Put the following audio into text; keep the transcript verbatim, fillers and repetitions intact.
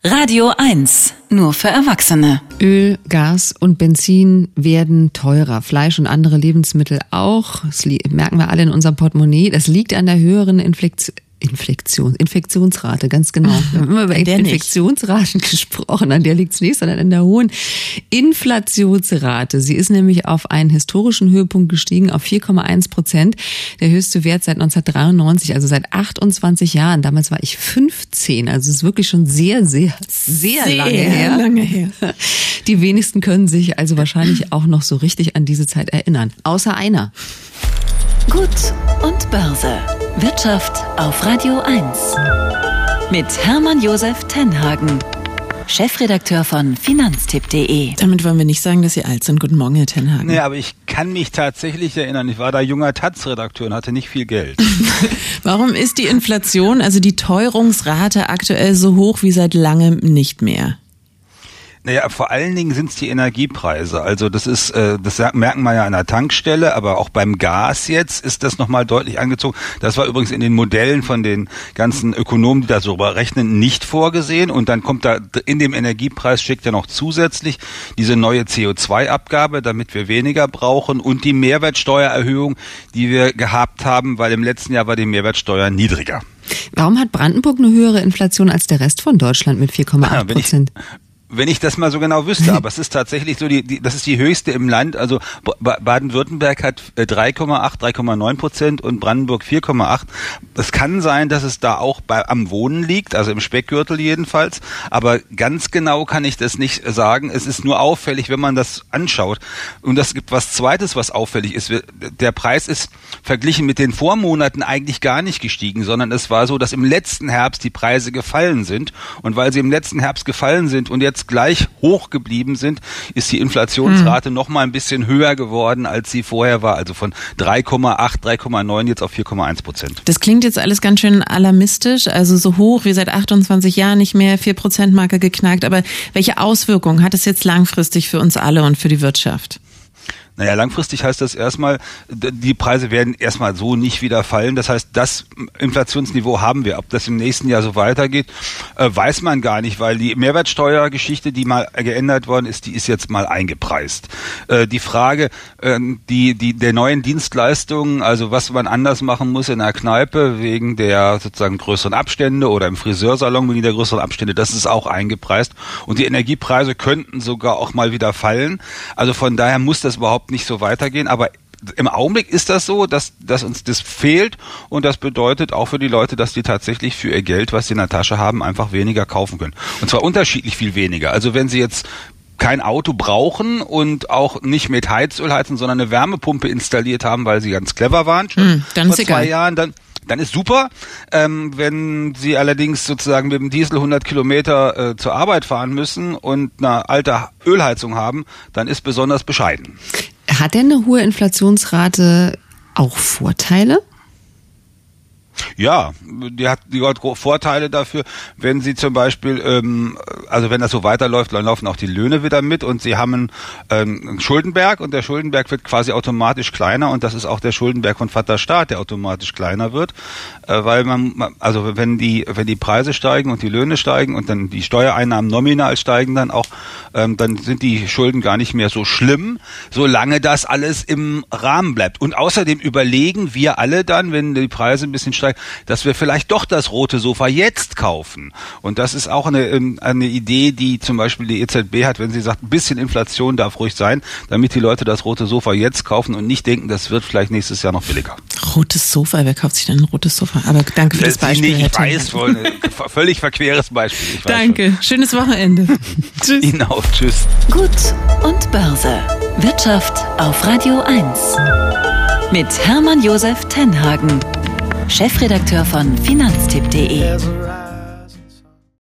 Radio eins, nur für Erwachsene. Öl, Gas und Benzin werden teurer. Fleisch und andere Lebensmittel auch. Das merken wir alle in unserem Portemonnaie. Das liegt an der höheren Inflektion. Infektion, Infektionsrate, ganz genau. Wir haben immer über Infektionsraten nicht gesprochen, an der liegt es nicht, sondern an der hohen Inflationsrate. Sie ist nämlich auf einen historischen Höhepunkt gestiegen, auf vier Komma eins Prozent. Der höchste Wert seit neunzehnhundertdreiundneunzig, also seit achtundzwanzig Jahren. Damals war ich fünfzehn, also es ist wirklich schon sehr, sehr, sehr, sehr lange her. lange her. Die wenigsten können sich also wahrscheinlich auch noch so richtig an diese Zeit erinnern. Außer einer. Gut und Börse. Wirtschaft auf Radio eins. Mit Hermann Josef Tenhagen, Chefredakteur von finanztipp punkt de. Damit wollen wir nicht sagen, dass Sie alt sind. Guten Morgen, Herr Tenhagen. Nee, aber ich kann mich tatsächlich erinnern, ich war da junger Taz-Redakteur und hatte nicht viel Geld. Warum ist die Inflation, also die Teuerungsrate aktuell so hoch wie seit langem nicht mehr? Naja, vor allen Dingen sind es die Energiepreise. Also das ist, äh, das merken wir ja an der Tankstelle, aber auch beim Gas jetzt ist das nochmal deutlich angezogen. Das war übrigens in den Modellen von den ganzen Ökonomen, die da so rechnen, nicht vorgesehen. Und dann kommt da in dem Energiepreis steckt ja noch zusätzlich diese neue C O zwei Abgabe, damit wir weniger brauchen, und die Mehrwertsteuererhöhung, die wir gehabt haben, weil im letzten Jahr war die Mehrwertsteuer niedriger. Warum hat Brandenburg eine höhere Inflation als der Rest von Deutschland mit vier Komma acht Prozent? Wenn ich das mal so genau wüsste, aber es ist tatsächlich so, die, die, das ist die höchste im Land. Also Baden-Württemberg hat drei Komma acht, drei Komma neun Prozent und Brandenburg vier Komma acht. Es kann sein, dass es da auch bei, am Wohnen liegt, also im Speckgürtel jedenfalls. Aber ganz genau kann ich das nicht sagen. Es ist nur auffällig, wenn man das anschaut. Und das gibt was Zweites, was auffällig ist. Der Preis ist verglichen mit den Vormonaten eigentlich gar nicht gestiegen, sondern es war so, dass im letzten Herbst die Preise gefallen sind. Und weil sie im letzten Herbst gefallen sind und jetzt gleich hoch geblieben sind, ist die Inflationsrate mhm. noch mal ein bisschen höher geworden, als sie vorher war. Also von drei Komma acht, drei Komma neun jetzt auf vier Komma eins Prozent. Das klingt jetzt alles ganz schön alarmistisch, also so hoch wie seit achtundzwanzig Jahren nicht mehr, vier Prozent Marke geknackt. Aber welche Auswirkungen hat es jetzt langfristig für uns alle und für die Wirtschaft? Naja, langfristig heißt das erstmal, die Preise werden erstmal so nicht wieder fallen. Das heißt, das Inflationsniveau haben wir. Ob das im nächsten Jahr so weitergeht, äh, weiß man gar nicht, weil die Mehrwertsteuergeschichte, die mal geändert worden ist, die ist jetzt mal eingepreist. Äh, die Frage, äh, die, die, der neuen Dienstleistungen, also was man anders machen muss in der Kneipe wegen der sozusagen größeren Abstände oder im Friseursalon wegen der größeren Abstände, das ist auch eingepreist. Und die Energiepreise könnten sogar auch mal wieder fallen. Also von daher muss das überhaupt nicht so weitergehen, aber im Augenblick ist das so, dass, dass uns das fehlt, und das bedeutet auch für die Leute, dass die tatsächlich für ihr Geld, was sie in der Tasche haben, einfach weniger kaufen können. Und zwar unterschiedlich viel weniger. Also wenn sie jetzt kein Auto brauchen und auch nicht mit Heizöl heizen, sondern eine Wärmepumpe installiert haben, weil sie ganz clever waren schon mm, dann vor ist zwei egal. Jahren, dann Dann ist super. Ähm, wenn Sie allerdings sozusagen mit dem Diesel hundert Kilometer äh, zur Arbeit fahren müssen und eine alte Ölheizung haben, dann ist besonders bescheiden. Hat denn eine hohe Inflationsrate auch Vorteile? Ja, die hat, die hat Vorteile dafür, wenn sie zum Beispiel, ähm, also wenn das so weiterläuft, dann laufen auch die Löhne wieder mit, und sie haben einen, ähm, einen Schuldenberg, und der Schuldenberg wird quasi automatisch kleiner, und das ist auch der Schuldenberg von Vater Staat, der automatisch kleiner wird, äh, weil man, also wenn die, wenn die Preise steigen und die Löhne steigen und dann die Steuereinnahmen nominal steigen dann auch, ähm, dann sind die Schulden gar nicht mehr so schlimm, solange das alles im Rahmen bleibt. Und außerdem überlegen wir alle dann, wenn die Preise ein bisschen steigen, dass wir vielleicht doch das rote Sofa jetzt kaufen. Und das ist auch eine, eine Idee, die zum Beispiel die E Z B hat, wenn sie sagt, ein bisschen Inflation darf ruhig sein, damit die Leute das rote Sofa jetzt kaufen und nicht denken, das wird vielleicht nächstes Jahr noch billiger. Rotes Sofa? Wer kauft sich denn ein rotes Sofa? Aber danke für das, das Beispiel. Nicht, ich weiß, wohl ein völlig verqueres Beispiel. Ich weiß danke. Schon. Schönes Wochenende. Tschüss. Ihnen auch. Tschüss. Gut und Börse. Wirtschaft auf Radio eins. Mit Hermann Josef Tenhagen, Chefredakteur von finanztipp punkt de.